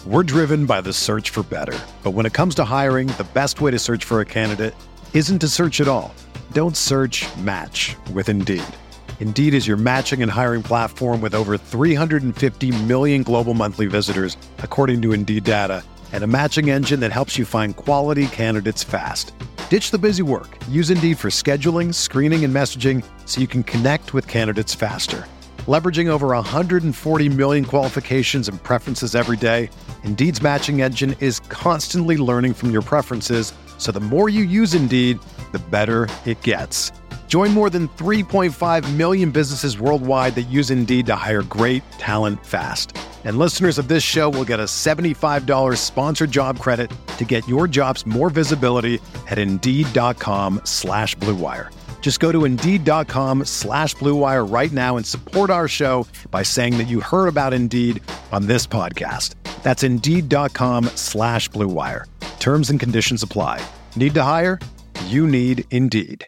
We're driven by the search for better. But when it comes to hiring, the best way to search for a candidate isn't to search at all. Don't search, match with Indeed. Indeed is your matching and hiring platform with over 350 million global monthly visitors, according to Indeed data, and a matching engine that helps you find quality candidates fast. Ditch the busy work. Use Indeed for scheduling, screening, and messaging so you can connect with candidates faster. Leveraging over 140 million qualifications and preferences every day, Indeed's matching engine is constantly learning from your preferences, so the more you use Indeed, the better it gets. Join more than 3.5 million businesses worldwide that use Indeed to hire great talent fast. And listeners of this show will get a $75 sponsored job credit to get your jobs more visibility at Indeed.com/Blue Wire. Just go to Indeed.com/Blue Wire right now and support our show by saying that you heard about Indeed on this podcast. That's Indeed.com/Blue Wire. Terms and conditions apply. Need to hire? You need Indeed.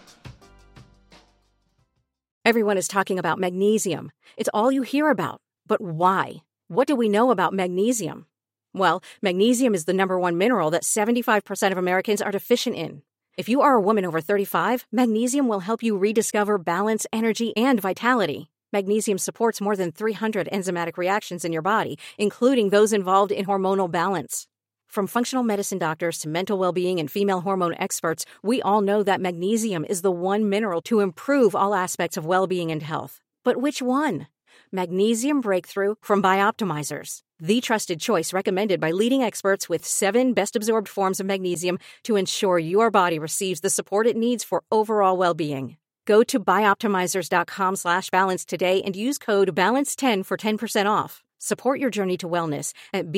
Everyone is talking about magnesium. It's all you hear about. But why? What do we know about magnesium? Well, magnesium is the number one mineral that 75% of Americans are deficient in. If you are a woman over 35, magnesium will help you rediscover balance, energy, and vitality. Magnesium supports more than 300 enzymatic reactions in your body, including those involved in hormonal balance. From functional medicine doctors to mental well-being and female hormone experts, we all know that magnesium is the one mineral to improve all aspects of well-being and health. But which one? Magnesium Breakthrough from Bioptimizers, the trusted choice recommended by leading experts with 7 best-absorbed forms of magnesium to ensure your body receives the support it needs for overall well-being. Go to bioptimizers.com/balance today and use code BALANCE10 for 10% off. Support your journey to wellness at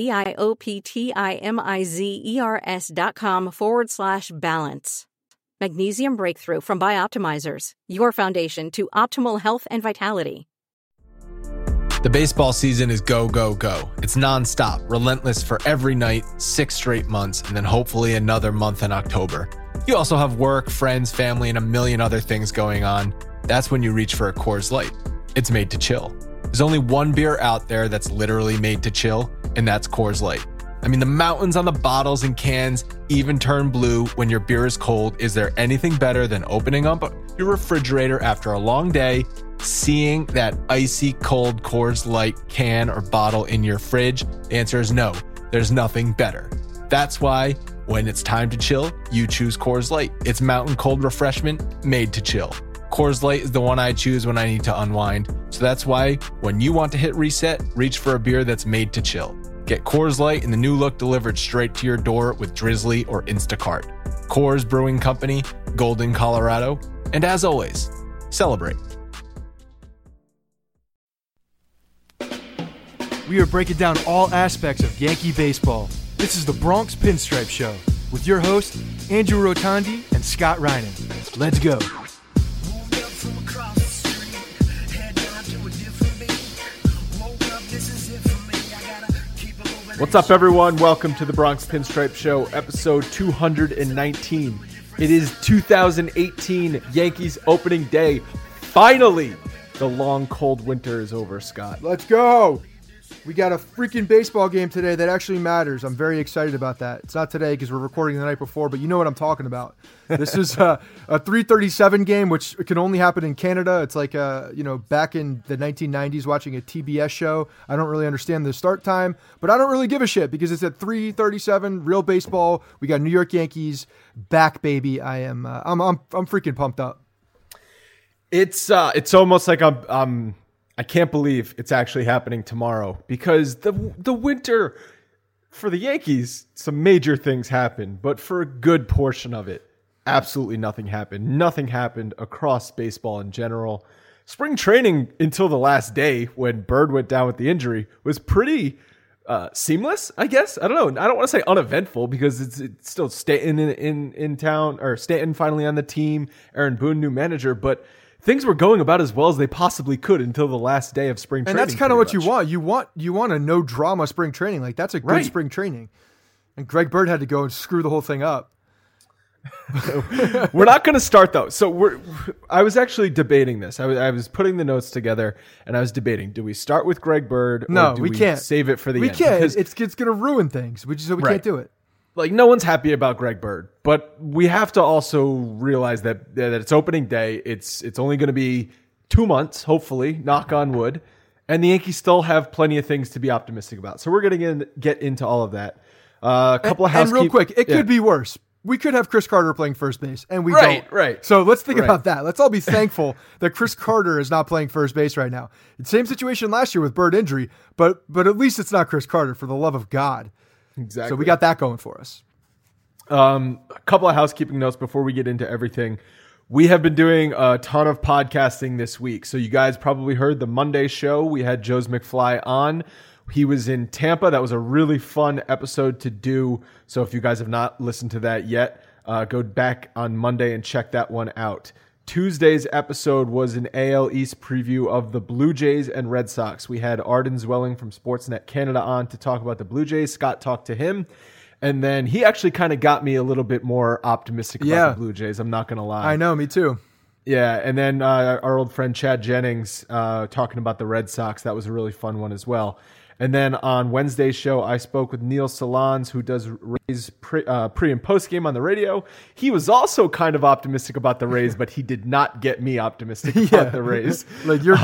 bioptimizers.com/balance. Magnesium Breakthrough from Bioptimizers, your foundation to optimal health and vitality. The baseball season is go, go, go. It's nonstop, relentless for every night, 6 straight months, and then hopefully another month in October. You also have work, friends, family, and a million other things going on. That's when you reach for a Coors Light. It's made to chill. There's only one beer out there that's literally made to chill, and that's Coors Light. I mean, the mountains on the bottles and cans even turn blue when your beer is cold. Is there anything better than opening up your refrigerator after a long day, seeing that icy cold Coors Light can or bottle in your fridge? The answer is no. There's nothing better. That's why when it's time to chill, you choose Coors Light. It's mountain cold refreshment made to chill. Coors Light is the one I choose when I need to unwind. So that's why when you want to hit reset, reach for a beer that's made to chill. Get Coors Light in the new look delivered straight to your door with Drizzly or Instacart. Coors Brewing Company, Golden, Colorado. And as always, celebrate. We are breaking down all aspects of Yankee baseball. This is the Bronx Pinstripe Show with your hosts, Andrew Rotondi and Scott Reinen. Let's go. What's up, everyone? Welcome to the Bronx Pinstripe Show, episode 219. It is 2018, Yankees opening day. Finally, the long, cold winter is over, Scott. Let's go. We got a freaking baseball game today that actually matters. I'm very excited about that. It's not today because we're recording the night before, but you know what I'm talking about. This is a 3:37 game, which can only happen in Canada. It's like, back in the 1990s watching a TBS show. I don't really understand the start time, but I don't really give a shit because it's at 3:37, real baseball. We got New York Yankees back, baby. I'm freaking pumped up. It's almost like I can't believe it's actually happening tomorrow because the winter for the Yankees, some major things happened, but for a good portion of it, absolutely nothing happened. Nothing happened across baseball in general. Spring training until the last day when Bird went down with the injury was pretty seamless, I guess. I don't know. I don't want to say uneventful because it's still Stanton in town, or Stanton finally on the team, Aaron Boone, new manager, but things were going about as well as they possibly could until the last day of spring training. And that's kind of what you want. You want a no drama spring training. Like, that's a good spring training. And Greg Bird had to go and screw the whole thing up. We're not going to start though. So I was actually debating this. I was putting the notes together and I was debating, do we start with Greg Bird? No, or do we can't. Save it for the we end? Can't. Because, it's going to ruin things. We Right. can't do it. like, no one's happy about Greg Bird, but we have to also realize that it's opening day. It's only going to be 2 months, hopefully, knock on wood. And the Yankees still have plenty of things to be optimistic about. So we're going to get into all of that. A couple of housekeeping. And real quick, it could be worse. We could have Chris Carter playing first base, and we Right, don't. right. So let's think Right. about that. Let's all be thankful that Chris Carter is not playing first base right now. It's the same situation last year with Bird injury, but at least it's not Chris Carter, for the love of God. Exactly. So we got that going for us. A couple of housekeeping notes before we get into everything. We have been doing a ton of podcasting this week. So you guys probably heard the Monday show. We had Joe's McFly on. He was in Tampa. That was a really fun episode to do. So if you guys have not listened to that yet, go back on Monday and check that one out. Tuesday's episode was an AL East preview of the Blue Jays and Red Sox. We had Arden Zwelling from Sportsnet Canada on to talk about the Blue Jays. Scott talked to him. And then he actually kind of got me a little bit more optimistic about the Blue Jays. I'm not going to lie. I know, me too. Yeah, and then our old friend Chad Jennings talking about the Red Sox. That was a really fun one as well. And then on Wednesday's show, I spoke with Neil Salons, who does Rays pre and post game on the radio. He was also kind of optimistic about the Rays, but he did not get me optimistic about the Rays. Like you're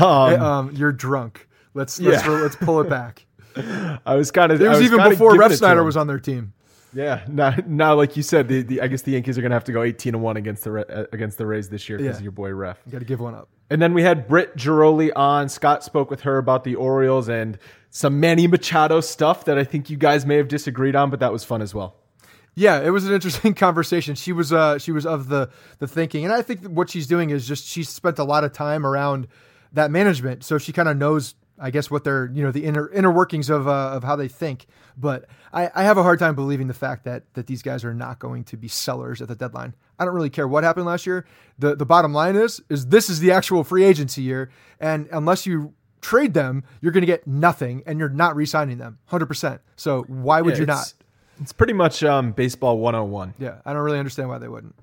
drunk. Let's pull it back. I was kind of. It was even before Ref Snyder was on their team. Yeah, now, like you said, I guess the Yankees are going to have to go 18-1 against the Rays this year because of your boy Ref. You got to give one up. And then we had Britt Giroli on. Scott spoke with her about the Orioles and some Manny Machado stuff that I think you guys may have disagreed on, but that was fun as well. Yeah, it was an interesting conversation. She was of the thinking, and I think what she's doing is just she's spent a lot of time around that management, so she kind of knows, I guess, what they're, the inner workings of how they think. But I have a hard time believing the fact that these guys are not going to be sellers at the deadline. I don't really care what happened last year. The bottom line is this is the actual free agency year, and unless you trade them, you're going to get nothing, and you're not re-signing them 100%. So why would you not? It's pretty much baseball 101. Yeah, I don't really understand why they wouldn't.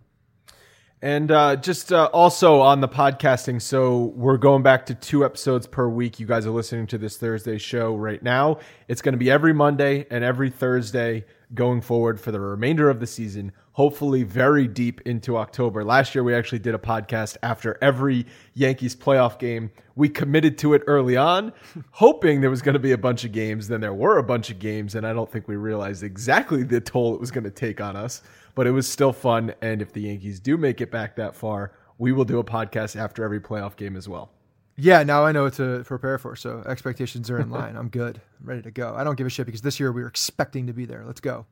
And just also on the podcasting, so we're going back to 2 episodes per week. You guys are listening to this Thursday show right now. It's going to be every Monday and every Thursday going forward for the remainder of the season, hopefully very deep into October. Last year, we actually did a podcast after every Yankees playoff game. We committed to it early on, hoping there was going to be a bunch of games. Then there were a bunch of games, and I don't think we realized exactly the toll it was going to take on us. But it was still fun, and if the Yankees do make it back that far, we will do a podcast after every playoff game as well. Yeah, now I know what to prepare for, so expectations are in line. I'm good. I'm ready to go. I don't give a shit because this year we were expecting to be there. Let's go.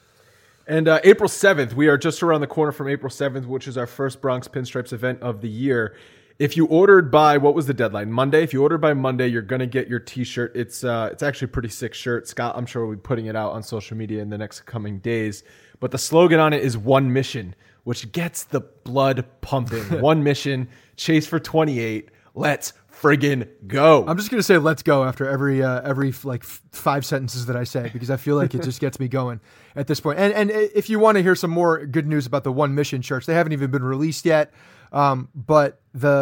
And April 7th, we are just around the corner from April 7th, which is our first Bronx Pinstripes event of the year. If you ordered by, what was the deadline? Monday. If you ordered by Monday, you're going to get your t-shirt. It's actually a pretty sick shirt. Scott, I'm sure we'll be putting it out on social media in the next coming days. But the slogan on it is One Mission, which gets the blood pumping. One Mission, chase for 28. Let's friggin' go. I'm just going to say let's go after every like 5 sentences that I say, because I feel like it just gets me going at this point. And if you want to hear some more good news about the One Mission shirts, they haven't even been released yet. But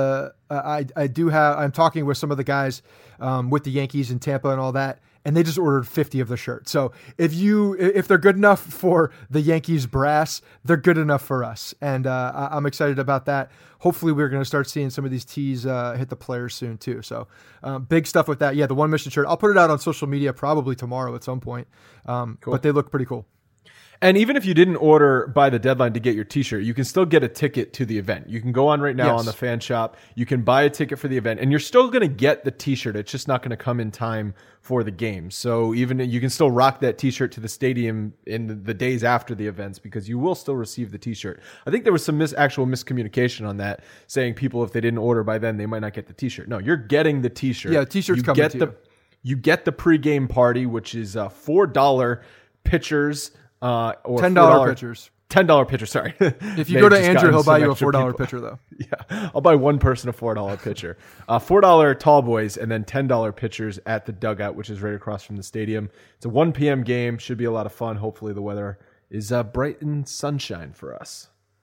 I'm talking with some of the guys with the Yankees in Tampa and all that, and they just ordered 50 of the shirts. So if they're good enough for the Yankees brass, they're good enough for us. And I'm excited about that. Hopefully we're going to start seeing some of these tees hit the players soon too. So big stuff with that. Yeah, the One Mission shirt. I'll put it out on social media probably tomorrow at some point. Cool. But they look pretty cool. And even if you didn't order by the deadline to get your t-shirt, you can still get a ticket to the event. You can go on right now on the fan shop. You can buy a ticket for the event, and you're still going to get the t-shirt. It's just not going to come in time for the game. So even you can still rock that t-shirt to the stadium in the days after the events, because you will still receive the t-shirt. I think there was some actual miscommunication on that, saying people, if they didn't order by then, they might not get the t-shirt. No, you're getting the t-shirt. Yeah, t-shirt's coming to you. You get the pregame party, which is $4 pitchers. Or $10 pitchers. $10 pitcher, sorry. If you go to Andrew, he'll buy you a $4 pitcher, though. Yeah, I'll buy one person a $4 pitcher. $4 tall boys, and then $10 pitchers at the dugout, which is right across from the stadium. It's a 1 p.m. game. Should be a lot of fun. Hopefully the weather is bright and sunshine for us.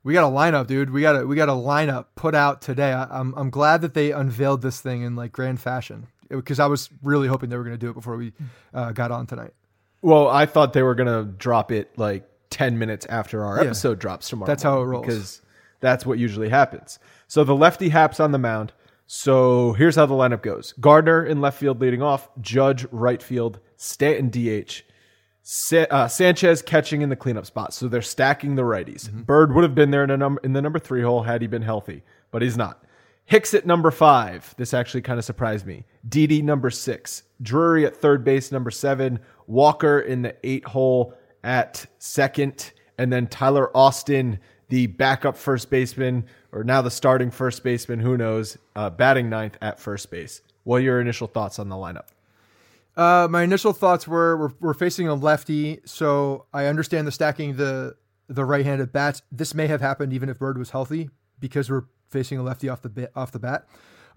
We got a lineup, dude. We got a lineup put out today. I'm glad that they unveiled this thing in like grand fashion, because I was really hoping they were going to do it before we got on tonight. Well, I thought they were going to drop it like 10 minutes after our episode drops tomorrow. That's how it rolls. Because that's what usually happens. So the lefty Hap's on the mound. So here's how the lineup goes. Gardner in left field leading off. Judge right field. Stanton DH. Sanchez catching in the cleanup spot. So they're stacking the righties. Mm-hmm. Bird would have been there in the number 3 hole had he been healthy, but he's not. Hicks at number 5. This actually kind of surprised me. Didi number 6. Drury at third base number 7. Walker in the 8 hole at second. And then Tyler Austin, the backup first baseman, or now the starting first baseman, who knows, batting 9th at first base. What are your initial thoughts on the lineup? My initial thoughts were we're facing a lefty, so I understand the stacking the right-handed bats. This may have happened even if Bird was healthy, because we're facing a lefty off the bat.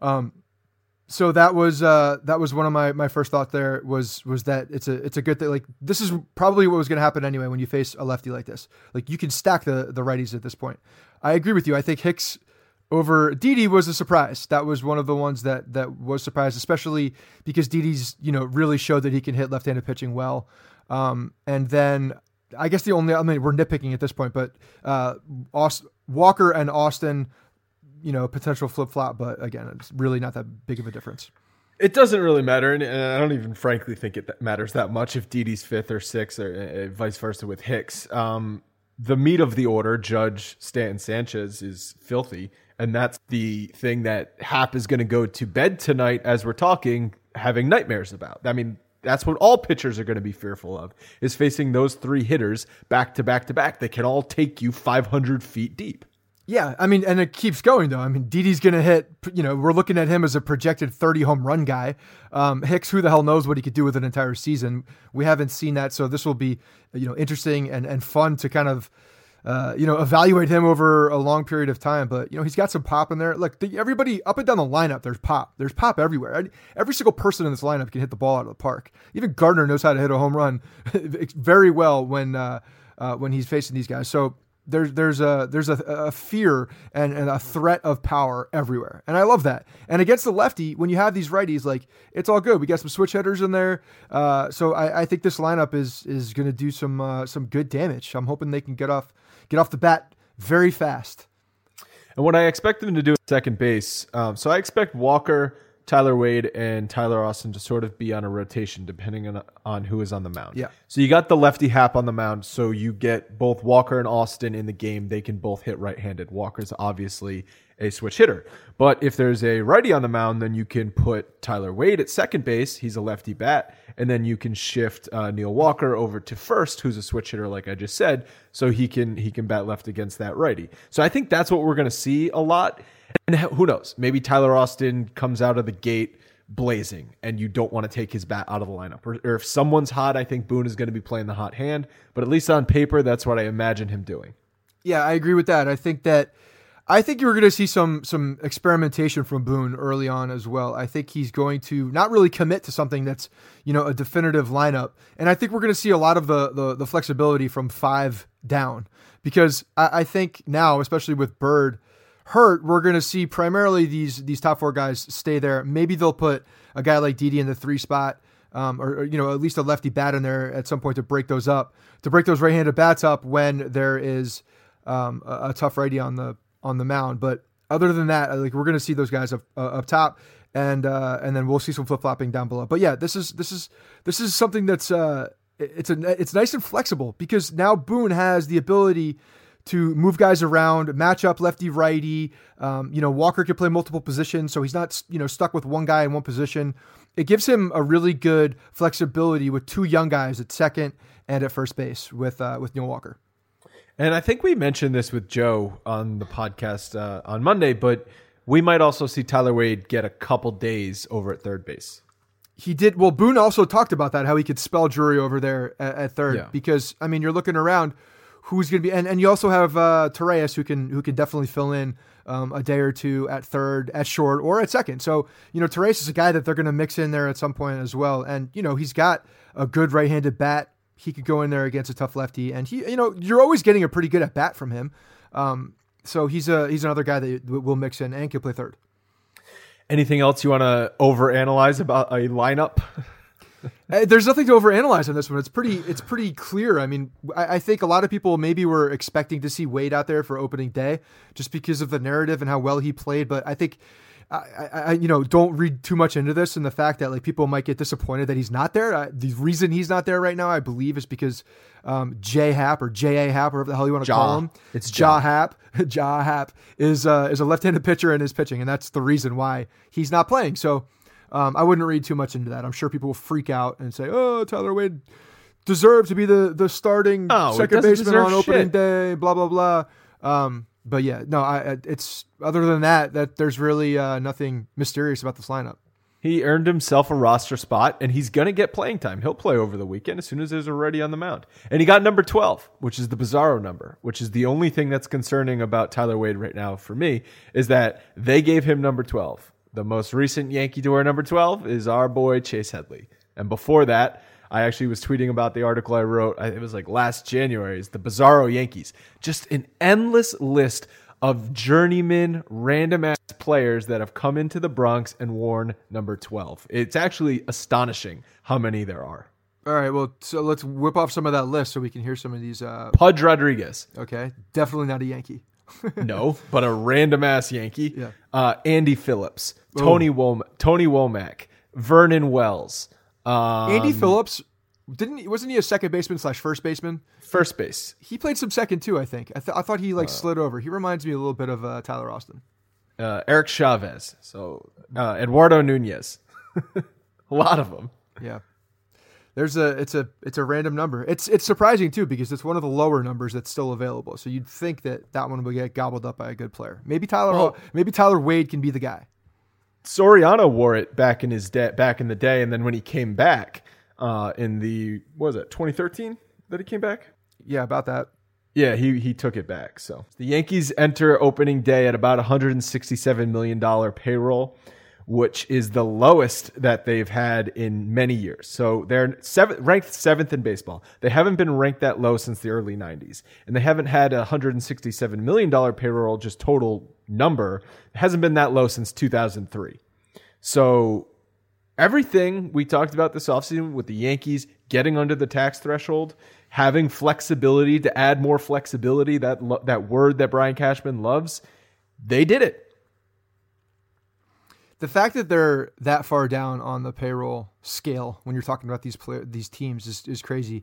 So that was one of my first thought there was that it's a good thing. Like, this is probably what was going to happen anyway when you face a lefty like this. Like, you can stack the righties at this point. I agree with you. I think Hicks over Didi was a surprise. That was one of the ones that was surprised, especially because Didi's really showed that he can hit left-handed pitching well. And then I guess we're nitpicking at this point, but Walker and Austin, potential flip-flop, but again, it's really not that big of a difference. It doesn't really matter, and I don't even frankly think it matters that much if Didi's 5th or 6th or vice versa with Hicks. The meat of the order, Judge, Stanton, Sanchez, is filthy, and that's the thing that Hap is going to go to bed tonight as we're talking, having nightmares about. I mean, that's what all pitchers are going to be fearful of, is facing those 3 hitters back to back to back. They can all take you 500 feet deep. Yeah, I mean, and it keeps going, though. I mean, Didi's going to hit, we're looking at him as a projected 30 home run guy. Hicks, who the hell knows what he could do with an entire season. We haven't seen that, so this will be, interesting and fun to kind of, evaluate him over a long period of time. But, he's got some pop in there. Look, everybody up and down the lineup, there's pop. There's pop everywhere. Every single person in this lineup can hit the ball out of the park. Even Gardner knows how to hit a home run very well when he's facing these guys. So there's a fear and a threat of power everywhere. And I love that. And against the lefty, when you have these righties, like, it's all good. We got some switch hitters in there. So I think this lineup is going to do some good damage. I'm hoping they can get off the bat very fast. And what I expect them to do at second base, so I expect Walker, Tyler Wade, and Tyler Austin to sort of be on a rotation depending on who is on the mound. Yeah. So you got the lefty Hap on the mound, so you get both Walker and Austin in the game. They can both hit right-handed. Walker's obviously a switch hitter. But if there's a righty on the mound, then you can put Tyler Wade at second base. He's a lefty bat. And then you can shift Neil Walker over to first, who's a switch hitter, like I just said, so he can bat left against that righty. So I think that's what we're going to see a lot. And who knows? Maybe Tyler Austin comes out of the gate blazing and you don't want to take his bat out of the lineup. Or if someone's hot, I think Boone is going to be playing the hot hand. But at least on paper, that's what I imagine him doing. Yeah, I agree with that. I think you're going to see some experimentation from Boone early on as well. I think he's going to not really commit to something that's, a definitive lineup. And I think we're going to see a lot of the flexibility from 5 down, because I think now, especially with Bird hurt, we're going to see primarily these top 4 guys stay there. Maybe they'll put a guy like Didi in the 3 spot, or at least a lefty bat in there at some point to break those right-handed bats up when there is a tough righty on the mound. But other than that, we're going to see those guys up top, and then we'll see some flip-flopping down below. But yeah, this is something that's it's nice and flexible, because now Boone has the ability to move guys around, match up lefty righty. Walker can play multiple positions, so he's not stuck with one guy in one position. It gives him a really good flexibility with 2 young guys at second and at first base with Neil Walker. And I think we mentioned this with Joe on the podcast on Monday, but we might also see Tyler Wade get a couple days over at third base. He did. Well, Boone also talked about that, how he could spell Drury over there at third, because you're looking around. Who's going to be, and you also have Torreyes who can definitely fill in a day or two at third, at short, or at second. So Torreyes is a guy that they're going to mix in there at some point as well. And he's got a good right-handed bat. He could go in there against a tough lefty, and you're always getting a pretty good at bat from him. So he's another guy that will mix in and can play third. Anything else you want to overanalyze about a lineup? There's nothing to overanalyze on this one. It's pretty clear. I mean, I think a lot of people maybe were expecting to see Wade out there for opening day just because of the narrative and how well he played. But I think, I don't read too much into this and the fact that like people might get disappointed that he's not there. The reason he's not there right now, I believe, is because J Happ or J.A. Happ, whatever the hell you want to call him. It's Ja Happ. Ja Happ is a left-handed pitcher and is pitching, and that's the reason why he's not playing. So I wouldn't read too much into that. I'm sure people will freak out and say, "Oh, Tyler Wade deserved to be the starting second baseman on opening day." Blah blah blah. But yeah, no, it's other than that there's really nothing mysterious about this lineup. He earned himself a roster spot, and he's going to get playing time. He'll play over the weekend as soon as he's already on the mound. And he got number 12, which is the Bizarro number, which is the only thing that's concerning about Tyler Wade right now for me, is that they gave him number 12. The most recent Yankee to wear number 12 is our boy Chase Headley. And before that, I actually was tweeting about the article I wrote. It was like last January. It's the Bizarro Yankees. Just an endless list of journeyman, random-ass players that have come into the Bronx and worn number 12. It's actually astonishing how many there are. All right, well, so let's whip off some of that list so we can hear some of these. Pudge Rodriguez. Okay, definitely not a Yankee. No, but a random-ass Yankee. Yeah. Andy Phillips, Tony Womack, Vernon Wells. Andy Phillips, wasn't he a second baseman / first baseman? First base. He played some second too, I think. I thought he slid over. He reminds me a little bit of Tyler Austin. Eric Chavez. So Eduardo Nunez. A lot of them. Yeah. It's a random number. It's surprising too because it's one of the lower numbers that's still available. So you'd think that one would get gobbled up by a good player. Maybe Tyler Wade can be the guy. Soriano wore it back in the day, and then when he came back in the 2013 that he came back? Yeah, about that. Yeah, he took it back. So the Yankees enter opening day at about $167 million payroll, which is the lowest that they've had in many years. So they're ranked seventh in baseball. They haven't been ranked that low since the early 90s. And they haven't had a $167 million payroll, just total number. It hasn't been that low since 2003. So everything we talked about this offseason with the Yankees getting under the tax threshold, having flexibility to add more flexibility, that word that Brian Cashman loves, they did it. The fact that they're that far down on the payroll scale when you're talking about these teams is crazy.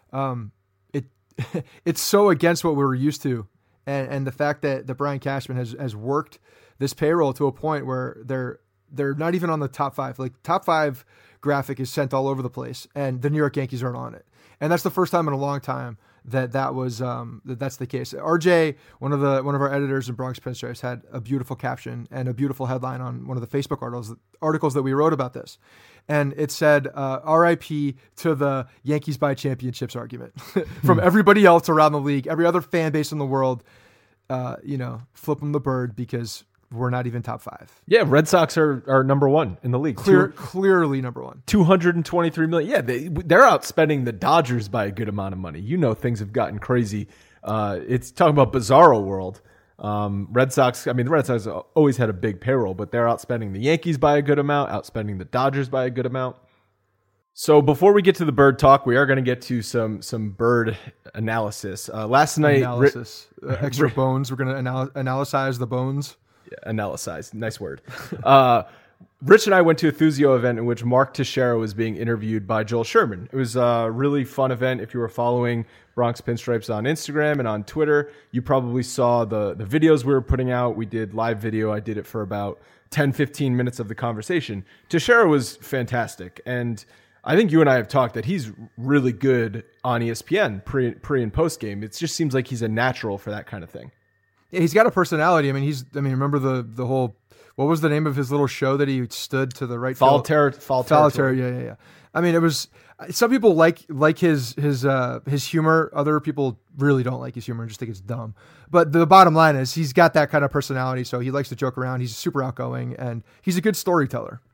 It's so against what we were used to, and the fact that Brian Cashman has worked this payroll to a point where they're not even on the top five. Like top five graphic is sent all over the place, and the New York Yankees aren't on it. And that's the first time in a long time that's the case. RJ, one of our editors in Bronx Pinstripes, had a beautiful caption and a beautiful headline on one of the Facebook articles that we wrote about this. And it said, RIP to the Yankees buy championships argument from everybody else around the league, every other fan base in the world, flip them the bird because we're not even top five. Yeah, Red Sox are number one in the league. Clearly number one. $223 million. Yeah, they're outspending the Dodgers by a good amount of money. Things have gotten crazy. It's talking about bizarro world. The Red Sox always had a big payroll, but they're outspending the Yankees by a good amount, outspending the Dodgers by a good amount. So before we get to the bird talk, we are going to get to some bird analysis. Last night, extra bones. We're going to analyze the bones. Yeah, analyze. Nice word. Rich and I went to a Thuzio event in which Mark Teixeira was being interviewed by Joel Sherman. It was a really fun event. If you were following Bronx Pinstripes on Instagram and on Twitter, you probably saw the videos we were putting out. We did live video. I did it for about 10, 15 minutes of the conversation. Teixeira was fantastic. And I think you and I have talked that he's really good on ESPN pre and post game. It just seems like he's a natural for that kind of thing. Yeah, he's got a personality. Remember the whole, what was the name of his little show that he stood to the right? Fall Territory. Yeah. I mean, it was, some people like his humor. Other people really don't like his humor and just think it's dumb. But the bottom line is he's got that kind of personality. So he likes to joke around. He's super outgoing and he's a good storyteller.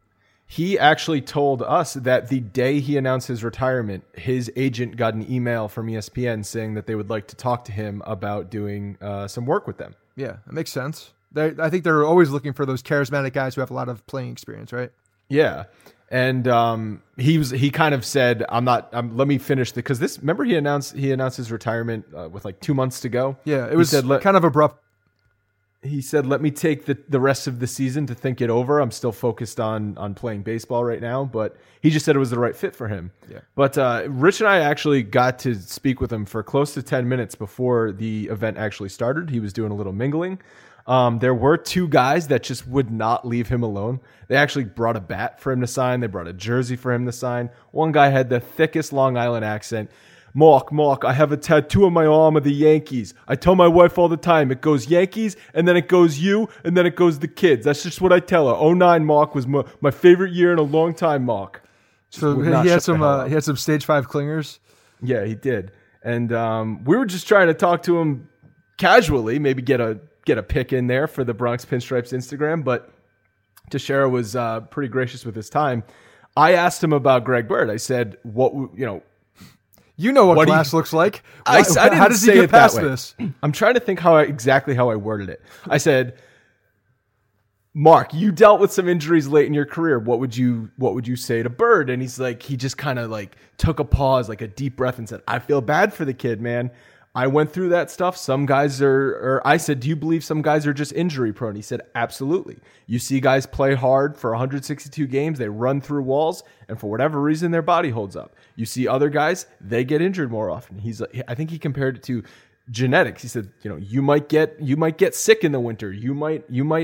he actually told us that the day he announced his retirement, his agent got an email from ESPN saying that they would like to talk to him about doing some work with them. Yeah, that makes sense. I think they're always looking for those charismatic guys who have a lot of playing experience, right? Yeah. And he kind of said, let me finish because remember he announced his retirement with like 2 months to go. Yeah, it was kind of abrupt. He said, let me take the rest of the season to think it over. I'm still focused on playing baseball right now, but he just said it was the right fit for him. Yeah. But Rich and I actually got to speak with him for close to 10 minutes before the event actually started. He was doing a little mingling. There were 2 guys that just would not leave him alone. They actually brought a bat for him to sign. They brought a jersey for him to sign. One guy had the thickest Long Island accent. Mark, I have a tattoo on my arm of the Yankees. I tell my wife all the time, it goes Yankees, and then it goes you, and then it goes the kids. That's just what I tell her. 2009, Mark, was my favorite year in a long time, Mark. So he had some stage 5 clingers? Yeah, he did. And we were just trying to talk to him casually, maybe get a pick in there for the Bronx Pinstripes Instagram, but Teixeira was pretty gracious with his time. I asked him about Greg Bird. I said, what class looks like. I didn't how does he say get it that past way. this? I'm trying to think exactly how I worded it. I said, Mark, you dealt with some injuries late in your career. What would you say to Bird? And he just kind of like took a pause, like a deep breath, and said, I feel bad for the kid, man. I went through that stuff. Some guys I said, do you believe some guys are just injury prone? He said, absolutely. You see guys play hard for 162 games. They run through walls, and for whatever reason, their body holds up. You see other guys, they get injured more often. I think he compared it to genetics. He said, you might get sick in the winter. You might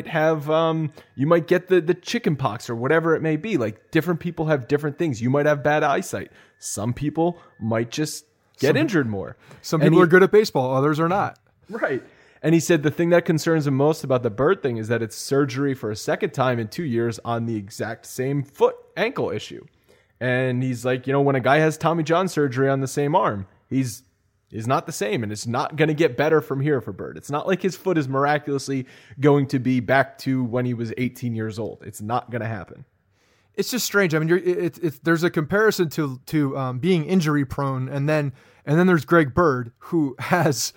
get the chicken pox or whatever it may be. Like different people have different things. You might have bad eyesight. Some people might just get injured more. Some people are good at baseball, others are not. Right. And he said the thing that concerns him most about the Bird thing is that it's surgery for a second time in 2 years on the exact same foot ankle issue. And he's like, when a guy has Tommy John surgery on the same arm, he's not the same, and it's not going to get better from here for Bird. It's not like his foot is miraculously going to be back to when he was 18 years old. It's not going to happen. It's just strange. I mean, there's a comparison to being injury prone, and then there's Greg Bird, who has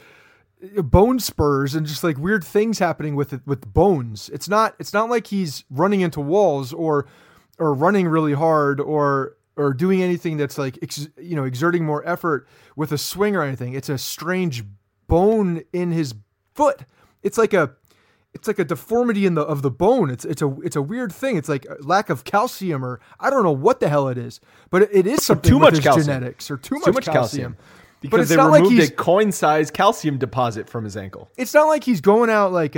bone spurs and just like weird things happening with bones. It's not like he's running into walls or running really hard or doing anything that's like exerting more effort with a swing or anything. It's a strange bone in his foot. It's like a deformity of the bone. It's a weird thing. It's like a lack of calcium, or I don't know what the hell it is, but it is something too with much his calcium. genetics or too much calcium. Because they removed a coin-sized calcium deposit from his ankle. It's not like he's going out like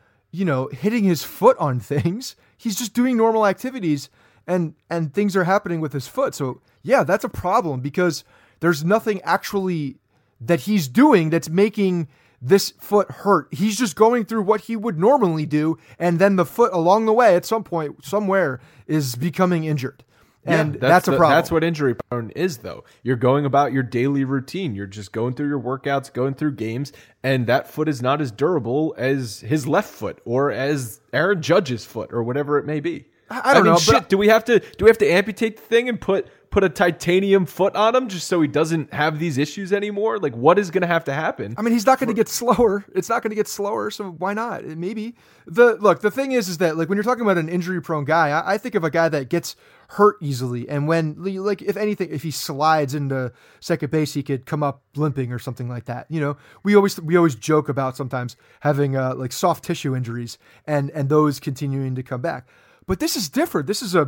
hitting his foot on things. He's just doing normal activities, and things are happening with his foot. So yeah, that's a problem because there's nothing actually that he's doing that's making this foot hurt. He's just going through what he would normally do, and then the foot along the way at some point somewhere is becoming injured. And that's a problem. That's what injury prone is, though. You're going about your daily routine. You're just going through your workouts, going through games, and that foot is not as durable as his left foot or as Aaron Judge's foot or whatever it may be. I don't know. Shit, do we have to amputate the thing and put a titanium foot on him just so he doesn't have these issues anymore? Like, what is going to have to happen? I mean, he's not going to get slower. It's not going to get slower, so why not? Maybe. The thing is that like when you're talking about an injury-prone guy, I think of a guy that gets hurt easily, and when like if he slides into second base, he could come up limping or something like that. We always joke about sometimes having like soft tissue injuries and those continuing to come back. But this is different. This is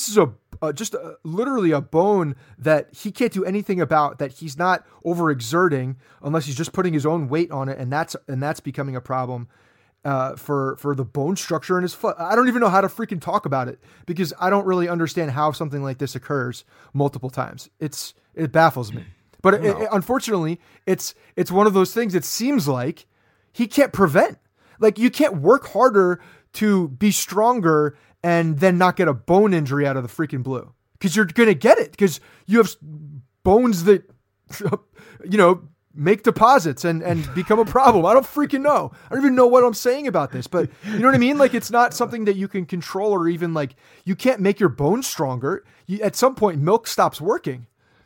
literally a bone that he can't do anything about, that he's not overexerting unless he's just putting his own weight on it, and that's becoming a problem for the bone structure in his foot. I don't even know how to freaking talk about it because I don't really understand how something like this occurs multiple times. It baffles me. But unfortunately, it's one of those things. It seems like he can't prevent. Like you can't work harder to be stronger and then not get a bone injury out of the freaking blue, because you're going to get it because you have bones that, make deposits and become a problem. I don't freaking know. I don't even know what I'm saying about this, but you know what I mean? Like, it's not something that you can control, or even like you can't make your bones stronger. At some point, milk stops working.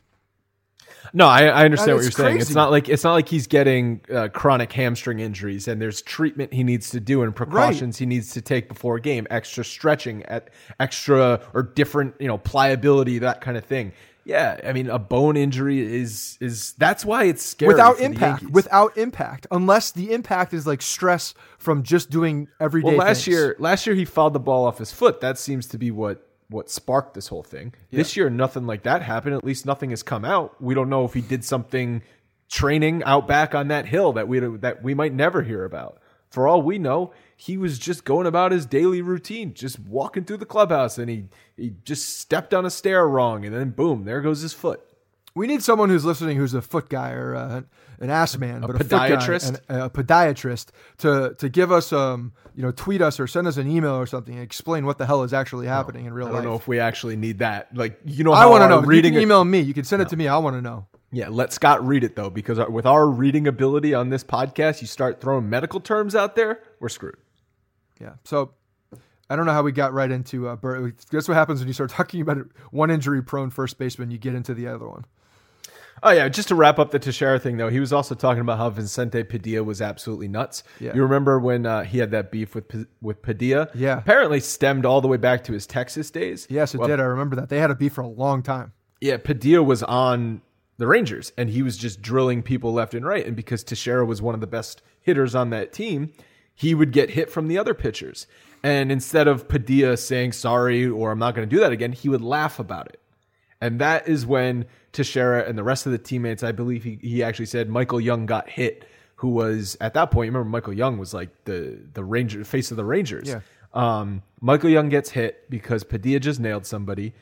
No, I understand what you're crazy. saying. It's not like he's getting chronic hamstring injuries, and there's treatment he needs to do and precautions he needs to take before a game, extra stretching, extra or different, pliability, that kind of thing. Yeah, I mean, a bone injury is that's why it's scary. Without impact, unless the impact is like stress from just doing everyday last things. Last year he fouled the ball off his foot. That seems to be what sparked this whole thing. Yeah. This year, nothing like that happened. At least nothing has come out. We don't know if he did something training out back on that hill that we might never hear about. For all we know, he was just going about his daily routine, just walking through the clubhouse, and he just stepped on a stair wrong, and then boom, there goes his foot. We need someone who's listening who's a foot guy or an ass man, but podiatrist, a podiatrist to give us tweet us or send us an email or something and explain what the hell is actually happening in real life. I don't know if we actually need that. Like, I want to know. You can email me. You can send it to me. I want to know. Yeah, let Scott read it though, because with our reading ability on this podcast, you start throwing medical terms out there, we're screwed. Yeah. So I don't know how we got right into Bert. Guess what happens when you start talking about one injury-prone first baseman, you get into the other one. Oh, yeah. Just to wrap up the Teixeira thing, though, he was also talking about how Vicente Padilla was absolutely nuts. Yeah. You remember when he had that beef with Padilla? Yeah. Apparently stemmed all the way back to his Texas days. Yes, it did. I remember that. They had a beef for a long time. Yeah, Padilla was on the Rangers, and he was just drilling people left and right. And because Teixeira was one of the best hitters on that team, he would get hit from the other pitchers. And instead of Padilla saying sorry or I'm not going to do that again, he would laugh about it. And that is when Teixeira and the rest of the teammates, I believe he actually said Michael Young got hit, who was at that point, remember Michael Young was like the Ranger face of the Rangers. Yeah. Michael Young gets hit because Padilla just nailed somebody.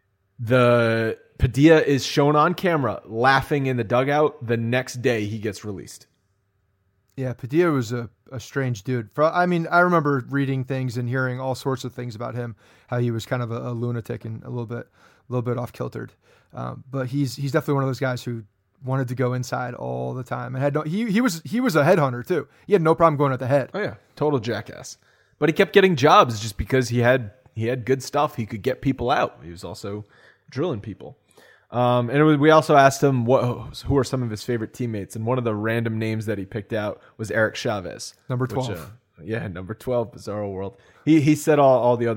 The Padilla is shown on camera laughing in the dugout. The next day he gets released. Yeah, Padilla was a strange dude. I remember reading things and hearing all sorts of things about him, how he was kind of a lunatic and a little bit off kiltered. But he's definitely one of those guys who wanted to go inside all the time and he was a headhunter too. He had no problem going at the head. Oh yeah, total jackass. But he kept getting jobs just because he had good stuff. He could get people out. He was also drilling people. And we also asked him who are some of his favorite teammates, and one of the random names that he picked out was Eric Chavez, number 12. Number 12, Bizarro World. He said all the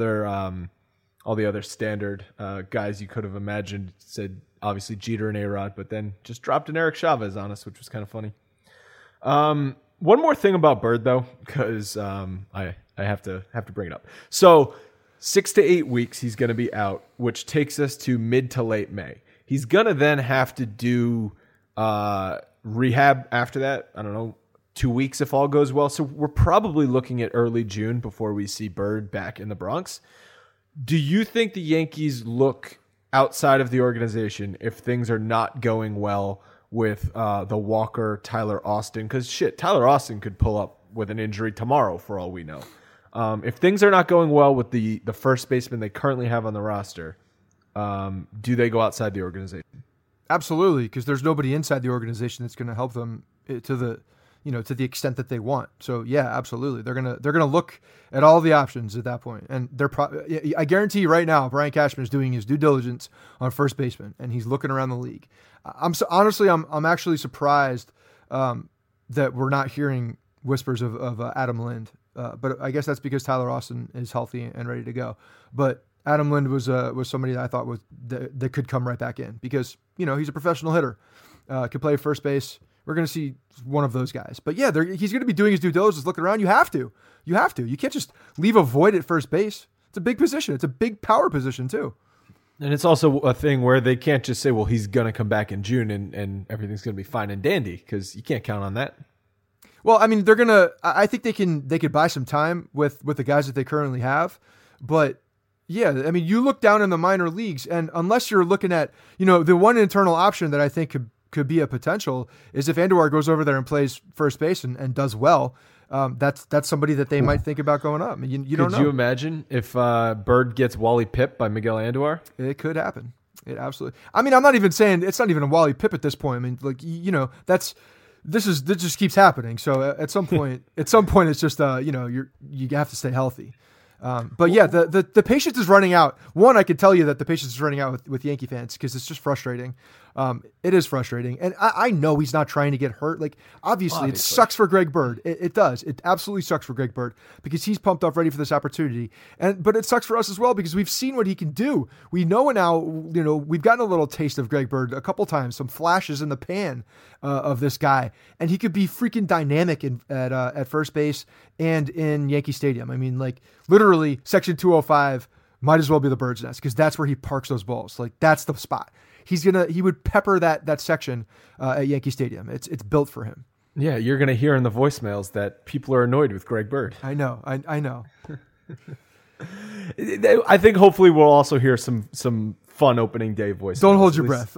other standard guys you could have imagined. Said obviously Jeter and A-Rod, but then just dropped an Eric Chavez on us, which was kind of funny. One more thing about Bird though, because I have to bring it up. So 6 to 8 weeks he's going to be out, which takes us to mid to late May. He's going to then have to do rehab after that. I don't know, 2 weeks if all goes well. So we're probably looking at early June before we see Bird back in the Bronx. Do you think the Yankees look outside of the organization if things are not going well with the Walker, Tyler Austin? Because Tyler Austin could pull up with an injury tomorrow for all we know. If things are not going well with the first baseman they currently have on the roster, do they go outside the organization? Absolutely, because there's nobody inside the organization that's going to help them to the extent that they want. So yeah, absolutely, they're gonna look at all the options at that point, and I guarantee you right now, Brian Cashman is doing his due diligence on first baseman, and he's looking around the league. I'm actually surprised that we're not hearing whispers of Adam Lind, but I guess that's because Tyler Austin is healthy and ready to go. But Adam Lind was somebody that I thought that could come right back in because he's a professional hitter, could play first base. We're going to see one of those guys. But yeah, he's going to be doing his due diligence, looking around. You have to. You can't just leave a void at first base. It's a big position. It's a big power position too. And it's also a thing where they can't just say, well, he's going to come back in June and everything's going to be fine and dandy, because you can't count on that. Well, I mean, I think they could buy some time with the guys that they currently have. But yeah, I mean, you look down in the minor leagues, and unless you're looking at, the one internal option that I think could be a potential is if Andujar goes over there and plays first base and does well. That's somebody that they might think about going up. I mean, you don't know. Could you imagine if Bird gets Wally Pipp by Miguel Andujar? It could happen. It absolutely. I mean, I'm not even saying it's not even a Wally Pipp at this point. I mean, like, this just keeps happening. So at some point, it's just you have to stay healthy. But yeah, the patience is running out. One, I can tell you that the patience is running out with Yankee fans because it's just frustrating. It is frustrating. And I know he's not trying to get hurt. Like, obviously. It sucks for Greg Bird. It does. It absolutely sucks for Greg Bird because he's pumped up ready for this opportunity. But it sucks for us as well because we've seen what he can do. We know now, we've gotten a little taste of Greg Bird a couple times, some flashes in the pan of this guy. And he could be freaking dynamic at first base and in Yankee Stadium. I mean, like, literally, Section 205 might as well be the bird's nest because that's where he parks those balls. Like, that's the spot. He would pepper that section at Yankee Stadium. It's built for him. Yeah, you're gonna hear in the voicemails that people are annoyed with Greg Bird. I know. I know. I think hopefully we'll also hear some fun opening day voicemails. Don't hold your breath.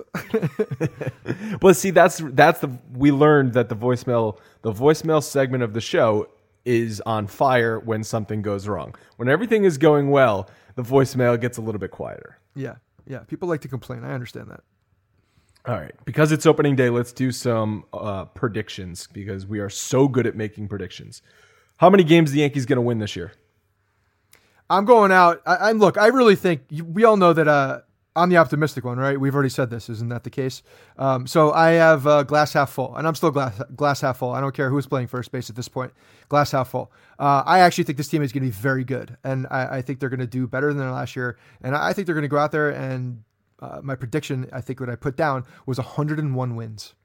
Well, see, we learned that the voicemail segment of the show is on fire when something goes wrong. When everything is going well, the voicemail gets a little bit quieter. Yeah. Yeah, people like to complain. I understand that. All right. Because it's opening day, let's do some predictions because we are so good at making predictions. How many games the Yankees going to win this year? I'm going out. I really think we all know that I'm the optimistic one, right? We've already said this. Isn't that the case? So I have glass half full, and I'm still glass half full. I don't care who's playing first base at this point. Glass half full. I actually think this team is going to be very good, and I think they're going to do better than last year. And I think they're going to go out there and my prediction, I think what I put down was 101 wins.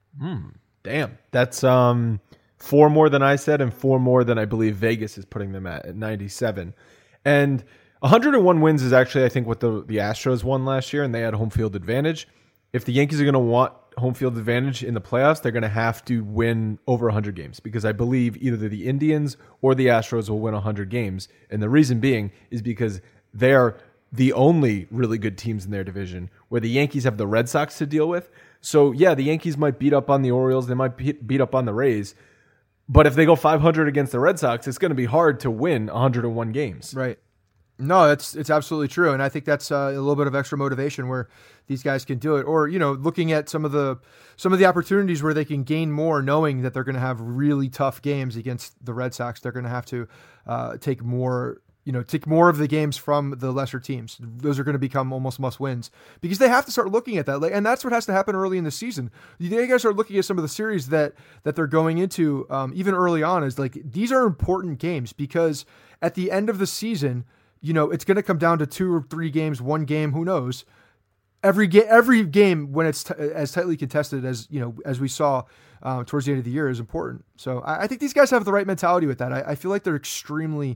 Damn. That's 4 more than I said and 4 more than I believe Vegas is putting them at 97. And 101 wins is actually, I think, what the Astros won last year, and they had home field advantage. If the Yankees are going to want home field advantage in the playoffs, they're going to have to win over 100 games because I believe either the Indians or the Astros will win 100 games. And the reason being is because they are the only really good teams in their division, where the Yankees have the Red Sox to deal with. So, yeah, the Yankees might beat up on the Orioles. They might beat up on the Rays. But if they go 500 against the Red Sox, it's going to be hard to win 101 games. Right. No, it's absolutely true. And I think that's a little bit of extra motivation where these guys can do it. Or, looking at some of the opportunities where they can gain more, knowing that they're going to have really tough games against the Red Sox. They're going to have to take more of the games from the lesser teams. Those are going to become almost must wins because they have to start looking at that. And that's what has to happen early in the season. You guys are looking at some of the series that they're going into, even early on, is like, these are important games because at the end of the season, it's going to come down to 2 or 3 games, 1 game, who knows? Every game when it's as tightly contested as we saw towards the end of the year is important. So I think these guys have the right mentality with that. I feel like they're extremely